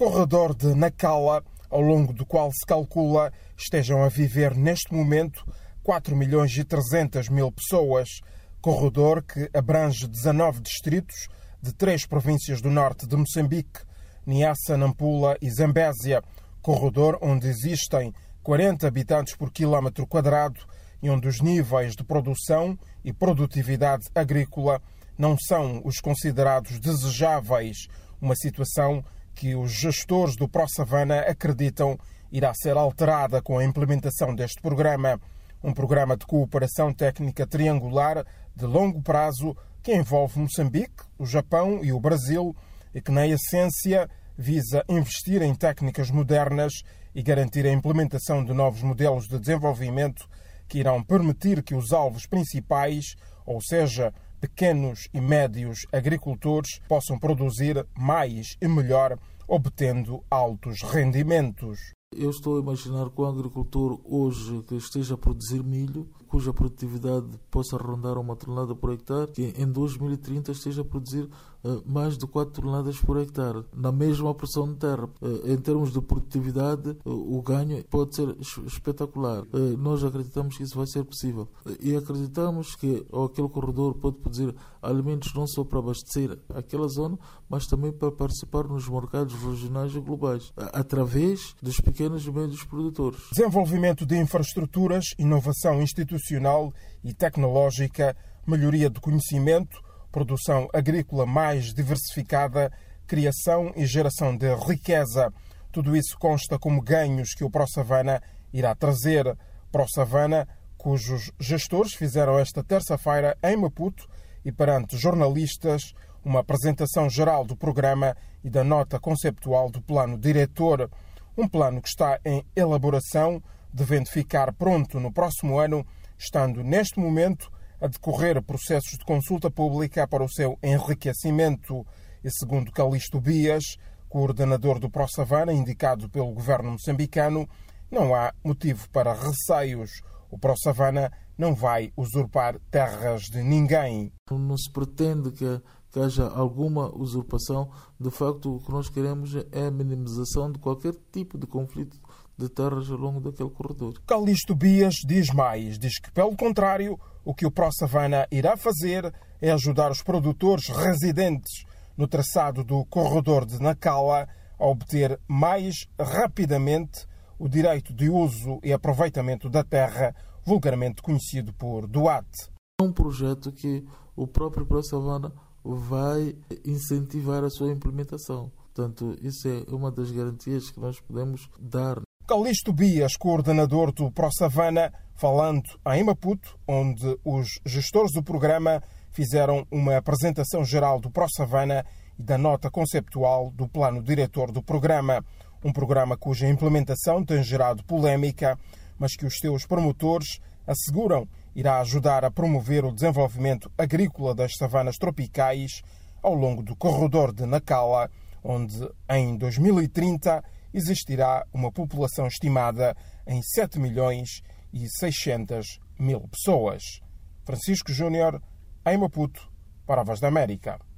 corredor de Nacala, ao longo do qual se calcula estejam a viver neste momento 4.300.000 pessoas. Corredor que abrange 19 distritos de 3 províncias do norte de Moçambique, Niassa, Nampula e Zambésia. Corredor onde existem 40 habitantes por quilómetro quadrado e onde os níveis de produção e produtividade agrícola não são os considerados desejáveis, uma situação que os gestores do ProSavana acreditam irá ser alterada com a implementação deste programa. Um programa de cooperação técnica triangular de longo prazo que envolve Moçambique, o Japão e o Brasil e que, na essência, visa investir em técnicas modernas e garantir a implementação de novos modelos de desenvolvimento que irão permitir que os alvos principais, ou seja, pequenos e médios agricultores, possam produzir mais e melhor, obtendo altos rendimentos. Eu estou a imaginar que o agricultor hoje que esteja a produzir milho, cuja produtividade possa rondar uma tonelada por hectare, que em 2030 esteja a produzir mais de 4 toneladas por hectare, na mesma porção de terra. Em termos de produtividade, o ganho pode ser espetacular. Nós acreditamos que isso vai ser possível. E acreditamos que aquele corredor pode produzir alimentos não só para abastecer aquela zona, mas também para participar nos mercados regionais e globais, através dos pequenos e médios produtores. Desenvolvimento de infraestruturas, inovação institucional e tecnológica, melhoria do conhecimento, produção agrícola mais diversificada, criação e geração de riqueza. Tudo isso consta como ganhos que o ProSavana irá trazer. ProSavana, cujos gestores fizeram esta terça-feira em Maputo e perante jornalistas uma apresentação geral do programa e da nota conceptual do plano diretor. Um plano que está em elaboração, devendo ficar pronto no próximo ano, estando neste momento a decorrer processos de consulta pública para o seu enriquecimento. E segundo Calixto Bias, coordenador do ProSavana, indicado pelo governo moçambicano, não há motivo para receios. O ProSavana não vai usurpar terras de ninguém. Não se pretende que haja alguma usurpação. De facto, o que nós queremos é a minimização de qualquer tipo de conflito de terras ao longo daquele corredor. Calixto Bias diz mais. Diz que, pelo contrário, o que o ProSavana irá fazer é ajudar os produtores residentes no traçado do corredor de Nacala a obter mais rapidamente o direito de uso e aproveitamento da terra, vulgarmente conhecido por DOAT. É um projeto que o próprio ProSavana vai incentivar a sua implementação. Portanto, isso é uma das garantias que nós podemos dar. Calixto Bias, coordenador do ProSavana, falando em Maputo, onde os gestores do programa fizeram uma apresentação geral do ProSavana e da nota conceptual do plano diretor do programa. Um programa cuja implementação tem gerado polémica, mas que os seus promotores asseguram irá ajudar a promover o desenvolvimento agrícola das savanas tropicais ao longo do corredor de Nacala, onde em 2030 existirá uma população estimada em 7.600.000 pessoas. Francisco Júnior, em Maputo, para a Voz da América.